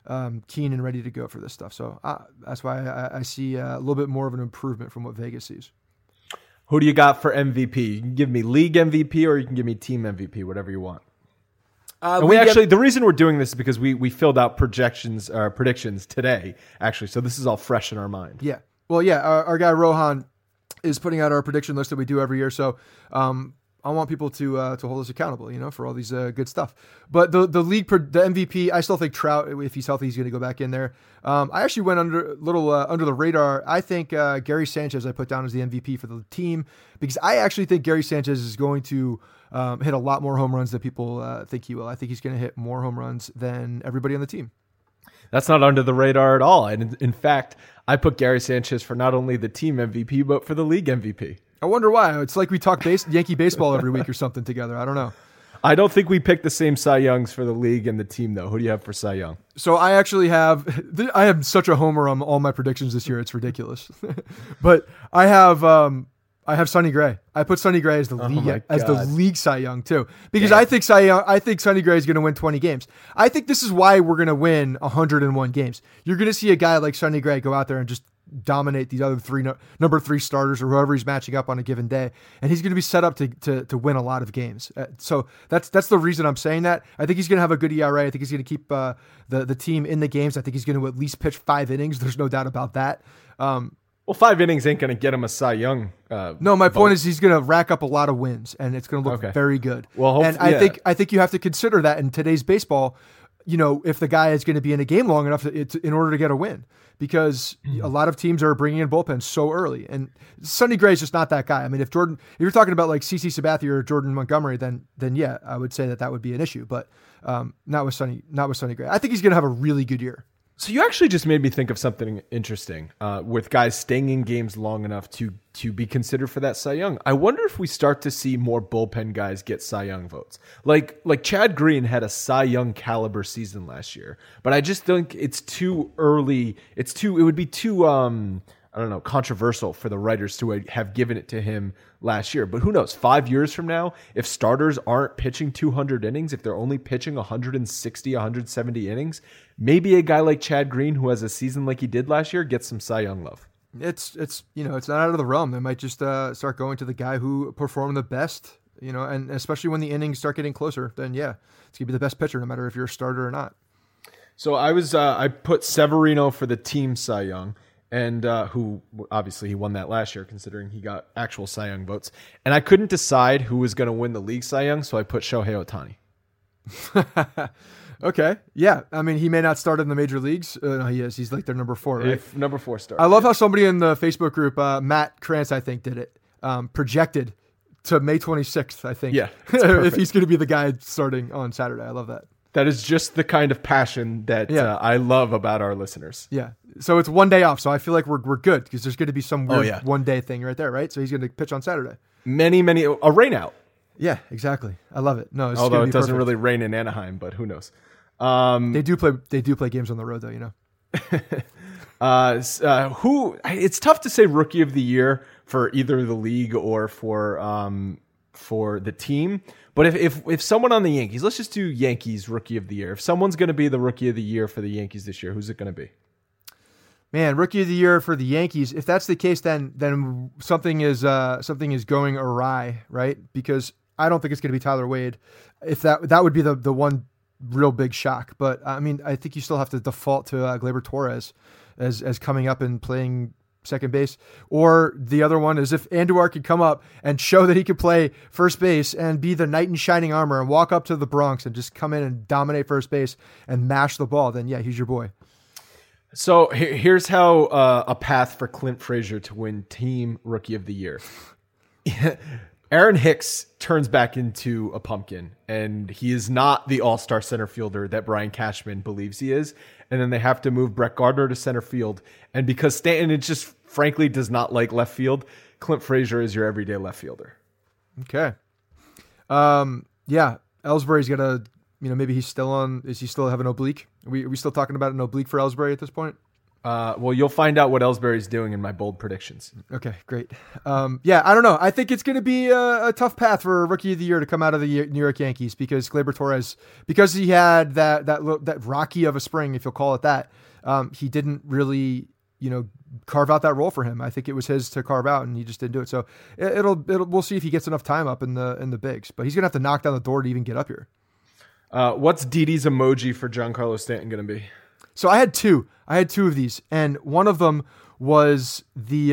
keen and ready to go for this stuff. So that's why I see a little bit more of an improvement from what Vegas sees. Who do you got for MVP? You can give me league MVP or you can give me team MVP, whatever you want. And the reason we're doing this is because we filled out predictions today, actually. So this is all fresh in our mind. Yeah. Well, yeah, our guy Rohan is putting out our prediction list that we do every year. So I want people to hold us accountable, for all these good stuff. But the league, the MVP, I still think Trout, if he's healthy, he's going to go back in there. I actually went under the radar. I think Gary Sanchez I put down as the MVP for the team because I actually think Gary Sanchez is going to hit a lot more home runs than people think he will. I think he's going to hit more home runs than everybody on the team. That's not under the radar at all. And in fact, I put Gary Sanchez for not only the team MVP, but for the league MVP. I wonder why. It's like we talk Yankee baseball every week or something together. I don't know. I don't think we picked the same Cy Youngs for the league and the team, though. Who do you have for Cy Young? So I actually I am such a homer on all my predictions this year. It's ridiculous. But I have Sonny Gray. I put Sonny Gray as the league Cy Young too, because I think Sonny Gray is going to win 20 games. I think this is why we're going to win 101 games. You're going to see a guy like Sonny Gray go out there and just dominate these other number 3 starters or whoever he's matching up on a given day, and he's going to be set up to win a lot of games. So that's the reason I'm saying that. I think he's going to have a good ERA. I think he's going to keep the team in the games. I think he's going to at least pitch 5 innings. There's no doubt about that. Well, 5 innings ain't going to get him a Cy Young. No, my point is he's going to rack up a lot of wins, and it's going to look very good. Well, and I think you have to consider that in today's baseball. if the guy is going to be in a game long enough in order to get a win, because a lot of teams are bringing in bullpens so early, and Sonny Gray is just not that guy. I mean, if you're talking about like CC Sabathia or Jordan Montgomery, then yeah, I would say that would be an issue, but not with Sonny Gray. I think he's going to have a really good year. So you actually just made me think of something interesting with guys staying in games long enough to be considered for that Cy Young. I wonder if we start to see more bullpen guys get Cy Young votes. Like Chad Green had a Cy Young caliber season last year, but I just think it's too early. It would be too controversial for the writers to have given it to him last year. But who knows? 5 years from now, if starters aren't pitching 200 innings, if they're only pitching 160, 170 innings, maybe a guy like Chad Green, who has a season like he did last year, gets some Cy Young love. It's not out of the realm. They might just start going to the guy who performed the best, and especially when the innings start getting closer, then yeah, it's gonna be the best pitcher, no matter if you're a starter or not. So I put Severino for the team Cy Young, and who obviously he won that last year, considering he got actual Cy Young votes. And I couldn't decide who was going to win the league Cy Young, so I put Shohei Ohtani. Okay, yeah. I mean, he may not start in the major leagues. No, he is. He's like their number 4, right? If number 4 starts. I love how somebody in the Facebook group, Matt Krantz, I think, did it, projected to May 26th, I think. Yeah, if he's going to be the guy starting on Saturday. I love that. That is just the kind of passion that I love about our listeners. Yeah. So it's 1 day off. So I feel like we're good, because there's going to be some weird 1 day thing right there, right? So he's going to pitch on Saturday. A rain out. Yeah, exactly. I love it. No, although it doesn't really rain in Anaheim, but who knows? They do play games on the road, though. It's tough to say rookie of the year for either the league or for the team. But if someone on the Yankees, let's just do Yankees rookie of the year. If someone's going to be the rookie of the year for the Yankees this year, who's it going to be? Man, rookie of the year for the Yankees. If that's the case, then something is going awry, right? Because I don't think it's going to be Tyler Wade. If that would be the one real big shock. But I mean, I think you still have to default to Gleyber Torres as coming up and playing second base. Or the other one is if Andujar could come up and show that he could play first base and be the knight in shining armor and walk up to the Bronx and just come in and dominate first base and mash the ball, then yeah, he's your boy. So here's how a path for Clint Frazier to win team rookie of the year. Aaron Hicks turns back into a pumpkin, and he is not the all-star center fielder that Brian Cashman believes he is. And then they have to move Brett Gardner to center field. And because Stanton just frankly does not like left field, Clint Frazier is your everyday left fielder. Okay. Yeah, Ellsbury's got a, maybe he's still on, is he still have an oblique? Are we still talking about an oblique for Ellsbury at this point? Well, you'll find out what Ellsbury's doing in my bold predictions. Okay, great. Yeah, I don't know. I think it's going to be a tough path for Rookie of the Year to come out of the New York Yankees, because Gleyber Torres, because he had that rocky of a spring, if you'll call it that, he didn't really, carve out that role for him. I think it was his to carve out, and he just didn't do it. So we'll see if he gets enough time up in the bigs, but he's going to have to knock down the door to even get up here. What's Didi's emoji for Giancarlo Stanton going to be? So I had two of these, and one of them was the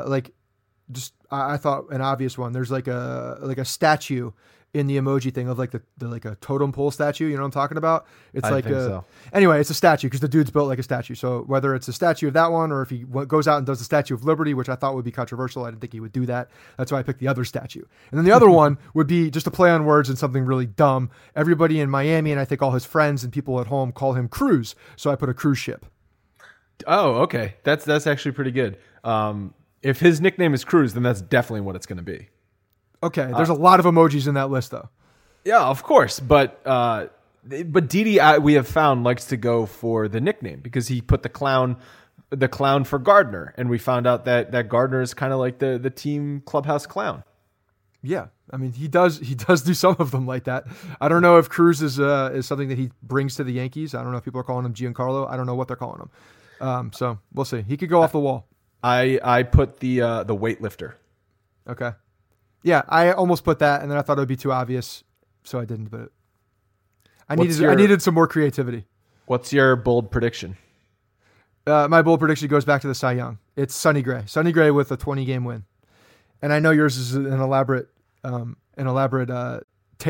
I thought an obvious one. There's like a statue in the emoji thing of like the like a totem pole statue. You know what I'm talking about? It's anyway, it's a statue because the dude's built like a statue. So whether it's a statue of that one or if he goes out and does the Statue of Liberty, which I thought would be controversial, I didn't think he would do that. That's why I picked the other statue. And then the other one would be just a play on words and something really dumb. Everybody in Miami and I think all his friends and people at home call him Cruz, so I put a cruise ship. Oh, okay. That's actually pretty good. If his nickname is Cruz, then that's definitely what it's going to be. Okay, there's a lot of emojis in that list, though. Yeah, of course, but Didi, we have found, likes to go for the nickname because he put the clown for Gardner, and we found out that Gardner is kind of like the team clubhouse clown. Yeah, I mean he does do some of them like that. I don't know if Cruz is something that he brings to the Yankees. I don't know if people are calling him Giancarlo. I don't know what they're calling him. So we'll see. He could go off the wall. I put the weightlifter. Okay. Yeah, I almost put that, and then I thought it would be too obvious, so I didn't put it. I needed some more creativity. What's your bold prediction? My bold prediction goes back to the Cy Young. It's Sonny Gray. Sonny Gray with a 20-game win. And I know yours is an elaborate tale,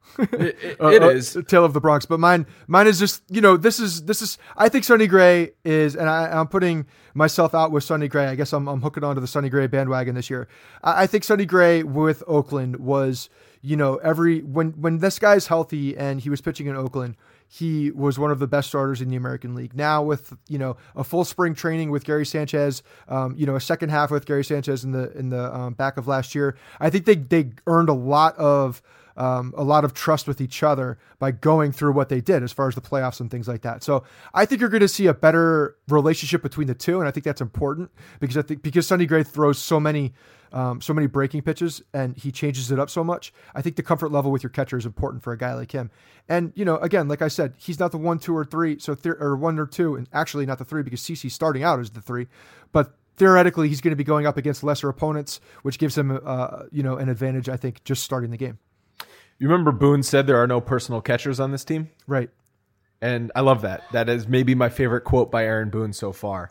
It is Tale of the Bronx, but mine is just, this is I think Sonny Gray is, and I'm putting myself out with Sonny Gray. I guess I'm hooking onto the Sonny Gray bandwagon this year. I think Sonny Gray with Oakland was, when this guy's healthy and he was pitching in Oakland, he was one of the best starters in the American League. Now with, a full spring training with Gary Sanchez, a second half with Gary Sanchez in the back of last year, I think they earned a lot of trust with each other by going through what they did as far as the playoffs and things like that. So I think you're going to see a better relationship between the two. And I think that's important because Sonny Gray throws so many breaking pitches and he changes it up so much. I think the comfort level with your catcher is important for a guy like him. And, again, like I said, he's not the 1, 2, or 3. Or 1 or 2, and actually not the 3 because CC's starting out as the 3, but theoretically he's going to be going up against lesser opponents, which gives him, an advantage, I think, just starting the game. You remember Boone said there are no personal catchers on this team? Right. And I love that. That is maybe my favorite quote by Aaron Boone so far.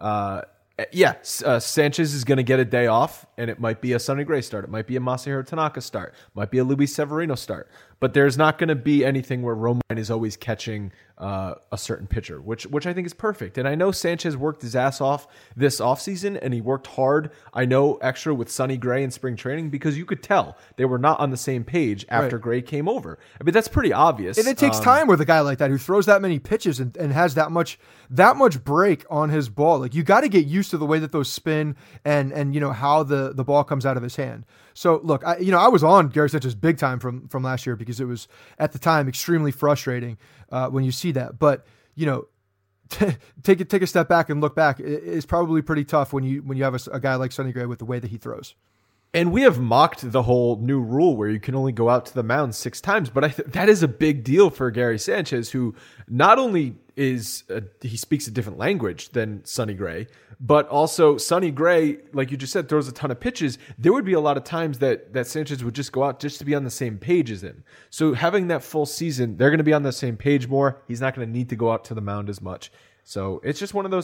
Sanchez is going to get a day off, and it might be a Sonny Gray start. It might be a Masahiro Tanaka start. It might be a Luis Severino start. But there's not going to be anything where Romine is always catching a certain pitcher, which I think is perfect. And I know Sanchez worked his ass off this offseason, and he worked hard, I know, extra with Sonny Gray in spring training because you could tell they were not on the same page after Gray came over. I mean, that's pretty obvious. And it takes time with a guy like that who throws that many pitches and has that much break on his ball. Like, you got to get used to the way that those spin and how the ball comes out of his hand. So look, I was on Gary Sanchez big time from last year because it was at the time extremely frustrating when you see that. But take a step back and look back. It's probably pretty tough when you have a guy like Sonny Gray with the way that he throws. And we have mocked the whole new rule where you can only go out to the mound 6 times, but that is a big deal for Gary Sanchez, who not only he speaks a different language than Sonny Gray, but also Sonny Gray, like you just said, throws a ton of pitches. There would be a lot of times that Sanchez would just go out just to be on the same page as him. So having that full season, they're going to be on the same page more. He's not going to need to go out to the mound as much. So it's just one of those.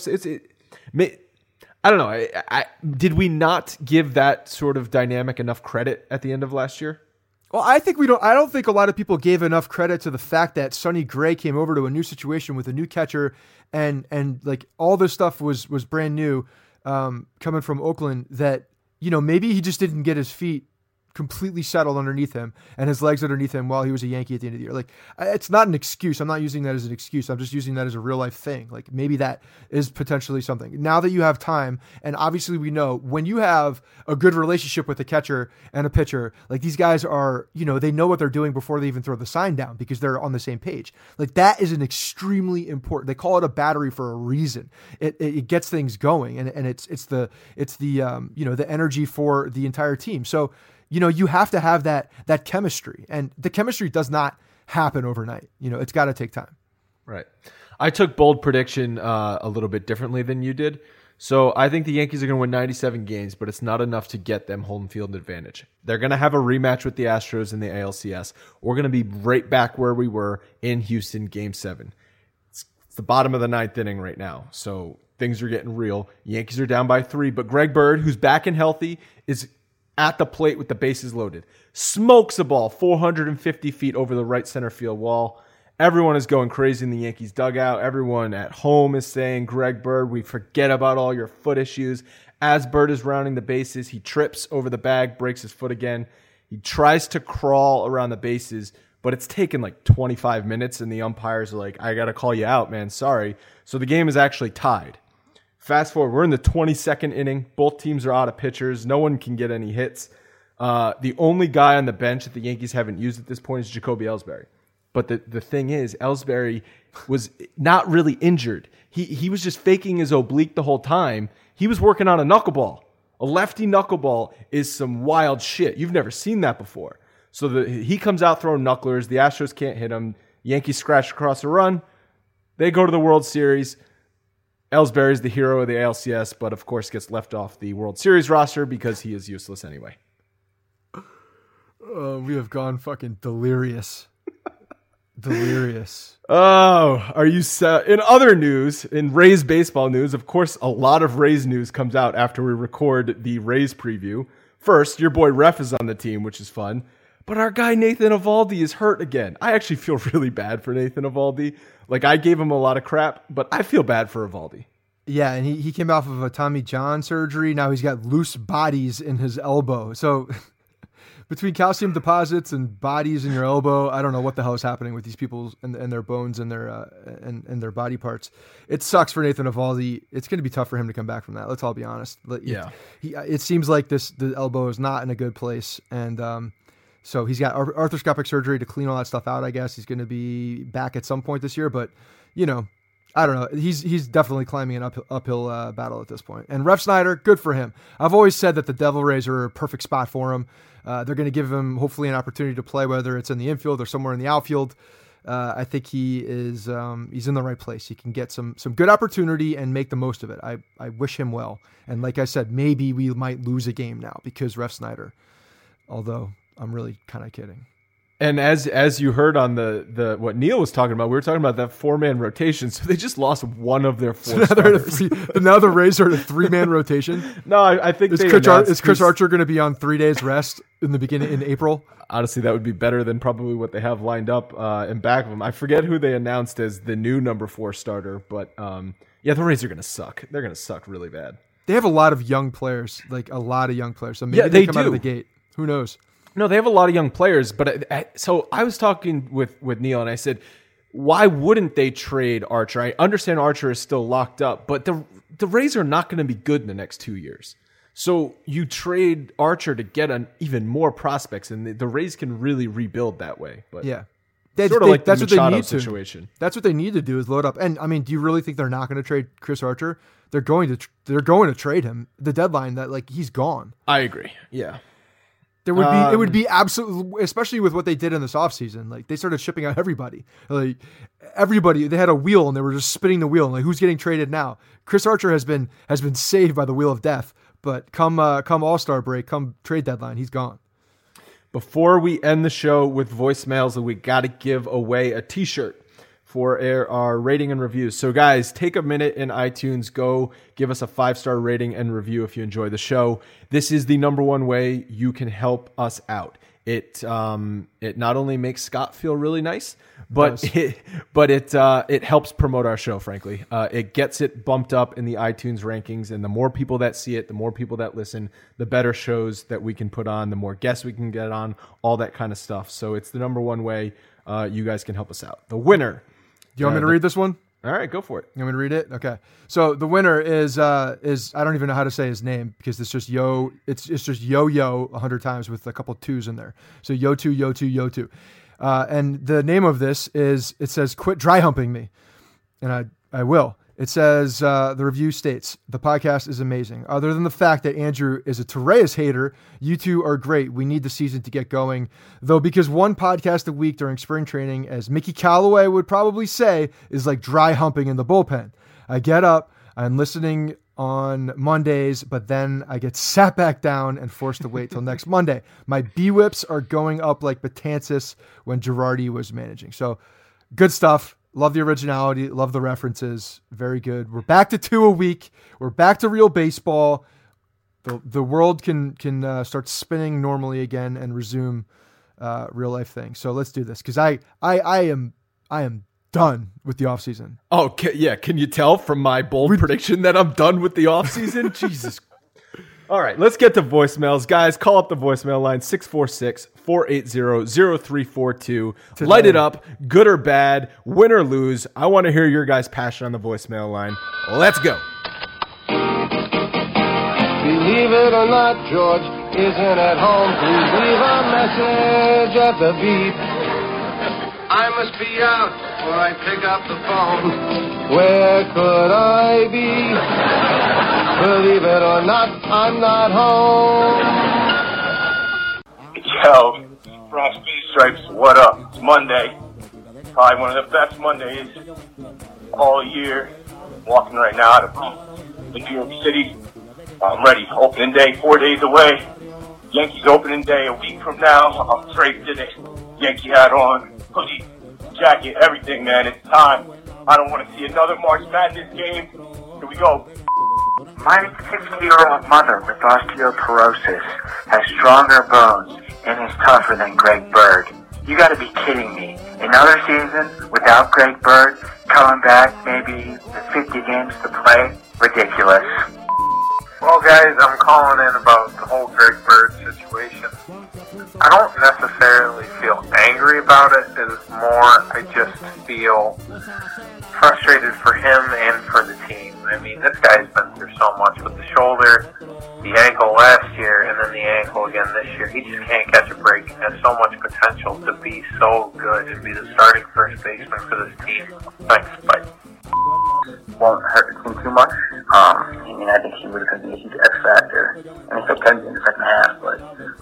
I don't know. Did we not give that sort of dynamic enough credit at the end of last year? Well, I don't think a lot of people gave enough credit to the fact that Sonny Gray came over to a new situation with a new catcher and like all this stuff was brand new coming from Oakland that, maybe he just didn't get his feet completely settled underneath him and his legs underneath him while he was a Yankee at the end of the year. Like, it's not an excuse. I'm not using that as an excuse. I'm just using that as a real life thing. Like, maybe that is potentially something. Now that you have time, and obviously we know when you have a good relationship with a catcher and a pitcher, like these guys are, they know what they're doing before they even throw the sign down because they're on the same page. Like, that is an extremely important, they call it a battery for a reason. It gets things going and it's the the energy for the entire team. So, you have to have that chemistry, and the chemistry does not happen overnight. It's got to take time. Right. I took bold prediction a little bit differently than you did. So I think the Yankees are going to win 97 games, but it's not enough to get them home field advantage. They're going to have a rematch with the Astros in the ALCS. We're going to be right back where we were in Houston, Game 7. It's the bottom of the 9th inning right now, so things are getting real. Yankees are down by 3, but Greg Bird, who's back and healthy, is at the plate with the bases loaded. Smokes a ball 450 feet over the right center field wall. Everyone is going crazy in the Yankees dugout. Everyone at home is saying, Greg Bird, we forget about all your foot issues. As Bird is rounding the bases, he trips over the bag, breaks his foot again. He tries to crawl around the bases, but it's taken like 25 minutes, and the umpires are like, I got to call you out, man. Sorry. So the game is actually tied. Fast forward, we're in the 22nd inning. Both teams are out of pitchers. No one can get any hits. The only guy on the bench that the Yankees haven't used at this point is Jacoby Ellsbury. But the thing is, Ellsbury was not really injured. He was just faking his oblique the whole time. He was working on a knuckleball. A lefty knuckleball is some wild shit. You've never seen that before. So he comes out throwing knucklers. The Astros can't hit him. Yankees scratch across a run. They go to the World Series. Ellsbury is the hero of the ALCS, but of course gets left off the World Series roster because he is useless anyway. We have gone fucking delirious. Delirious. Oh, are you in other news, in Rays baseball news, of course, a lot of Rays news comes out after we record the Rays preview. First, your boy Ref is on the team, which is fun. But our guy Nathan Eovaldi is hurt again. I actually feel really bad for Nathan Eovaldi. Like, I gave him a lot of crap, but I feel bad for Eovaldi. Yeah, and he came off of a Tommy John surgery. Now he's got loose bodies in his elbow. So between calcium deposits and bodies in your elbow, I don't know what the hell is happening with these people and their bones and their body parts. It sucks for Nathan Eovaldi. It's going to be tough for him to come back from that. Let's all be honest. Yeah, it seems like the elbow is not in a good place, and so he's got arthroscopic surgery to clean all that stuff out. I guess he's going to be back at some point this year, but I don't know. He's definitely climbing an uphill battle at this point. And Ref Snyder, good for him. I've always said that the Devil Rays are a perfect spot for him. They're going to give him hopefully an opportunity to play, whether it's in the infield or somewhere in the outfield. I think he is he's in the right place. He can get some good opportunity and make the most of it. I wish him well. And like I said, maybe we might lose a game now because Ref Snyder. Although I'm really kind of kidding. And as you heard on the what Neil was talking about, we were talking about that 4-man rotation. So they just lost one of their 4 starters. Now the Rays are at a 3-man rotation. No, I think is Chris Archer going to be on 3 days rest in April? Honestly, that would be better than probably what they have lined up in back of them. I forget who they announced as the new number 4 starter, but the Rays are going to suck. They're going to suck really bad. They have a lot of young players, like a lot of young players. So maybe they come out of the gate. Who knows? No, they have a lot of young players, but so I was talking with Neil and I said, why wouldn't they trade Archer? I understand Archer is still locked up, but the Rays are not going to be good in the next 2 years. So you trade Archer to get even more prospects, and the Rays can really rebuild that way. But yeah, that's what they need situation. That's what they need to do is load up. And I mean, do you really think they're not going to trade Chris Archer? They're going to trade him. The deadline that he's gone. I agree. Yeah. It would be absolutely, especially with what they did in this offseason. Like, they started shipping out everybody. Like, everybody, they had a wheel and they were just spinning the wheel. And like, who's getting traded now? Chris Archer has been saved by the wheel of death. But come All-Star break, come trade deadline, he's gone. Before we end the show with voicemails, we got to give away a T-shirt for our rating and reviews. So guys, take a minute in iTunes, go give us a 5-star rating and review if you enjoy the show. This is the number one way you can help us out. It not only makes Scott feel really nice, but it helps promote our show, frankly. It gets it bumped up in the iTunes rankings, and the more people that see it, the more people that listen, the better shows that we can put on, the more guests we can get on, all that kind of stuff. So it's the number one way you guys can help us out. The winner. Do you want me to read this one? All right, go for it. You want me to read it? Okay. So the winner is I don't even know how to say his name because it's just it's just Yo 100 times with a couple twos in there. So Yo2. And the name of this it says quit dry humping me. And I will. It says, the review states, the podcast is amazing. Other than the fact that Andrew is a Torreyes hater, you two are great. We need the season to get going. Though, because one podcast a week during spring training, as Mickey Callaway would probably say, is like dry humping in the bullpen. I get up, I'm listening on Mondays, but then I get sat back down and forced to wait till next Monday. My B-whips are going up like Betances when Girardi was managing. So, good stuff. Love the originality. Love the references. Very good. We're back to 2 a week. We're back to real baseball. The world can start spinning normally again and resume real life things. So let's do this because I am done with the offseason. Oh yeah, can you tell from my bold prediction that I'm done with the offseason? Jesus. All right, let's get to voicemails. Guys, call up the voicemail line, 646-480-0342. Light it up, good or bad, win or lose. I want to hear your guys' passion on the voicemail line. Let's go. Believe it or not, George isn't at home. Please leave a message at the beep. I must be out before I pick up the phone. Where could I be? Believe it or not, I'm not home. Yo, from Speed Stripes, what up? It's Monday. Probably one of the best Mondays all year. Walking right now out of New York City. I'm ready. Opening day 4 days away. Yankees opening day a week from now. I'm straight to the Yankee hat on, hoodie, jacket, everything, man. It's time. I don't want to see another March Madness game. Here we go. My 60-year-old mother with osteoporosis has stronger bones and is tougher than Greg Bird. You gotta be kidding me. Another season without Greg Bird, coming back maybe 50 games to play? Ridiculous. Well, guys, I'm calling in about the whole Greg Bird situation. I don't necessarily feel angry about it. It's more, I just feel frustrated for him and for the team. I mean, this guy's been through so much with the shoulder, the ankle last year, and then the ankle again this year. He just can't catch a break. He has so much potential to be so good and be the starting first baseman for this team. Thanks, bye. Won't hurt the team too much. I mean, I think he would have been a huge X factor. I mean, so can be in the second half, but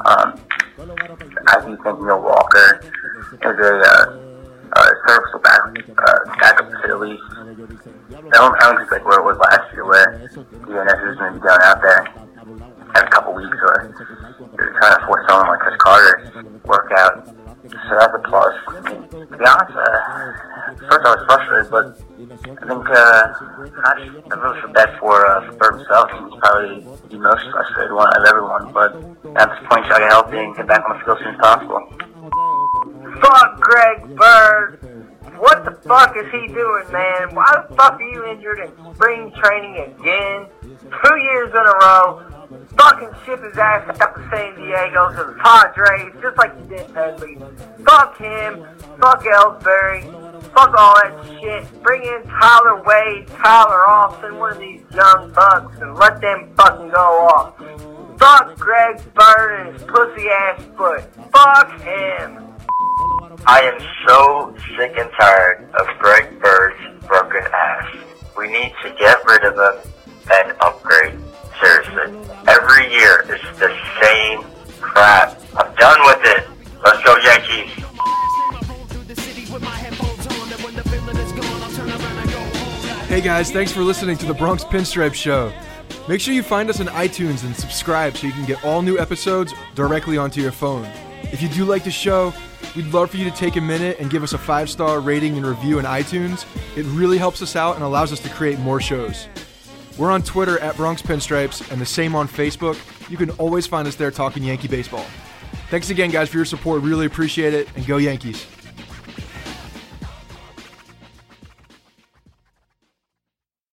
I do think Neil Walker is a serviceable backup to the least. I don't think like where it was last year, where DNS was going to be down out there every couple weeks, or you're trying to force someone like Chris Carter to work out. So that's a plus. I mean, to be honest, first I was frustrated, but I think I really feel bad for Bird himself. He's probably the most frustrated one out of everyone, but at this point, try to help and get back on the field as soon as possible. Fuck Greg Bird. What the fuck is he doing, man? Why the fuck are you injured in spring training again? 2 years in a row. Fucking ship his ass out to San Diego to the Padres, just like you did, Pedley. Fuck him. Fuck Ellsbury. Fuck all that shit. Bring in Tyler Wade, Tyler Austin, one of these young bucks, and let them fucking go off. Fuck Greg Bird and his pussy ass foot. Fuck him. I am so sick and tired of Greg Bird's broken ass. We need to get rid of him and upgrade. Seriously. Every year it's the same crap. I'm done with it. Let's go Yankees. Hey guys, thanks for listening to the Bronx Pinstripe Show. Make sure you find us on iTunes and subscribe so you can get all new episodes directly onto your phone. If you do like the show, we'd love for you to take a minute and give us a 5-star rating and review in iTunes. It really helps us out and allows us to create more shows. We're on Twitter at Bronx Pinstripes and the same on Facebook. You can always find us there talking Yankee baseball. Thanks again, guys, for your support. Really appreciate it, and go Yankees.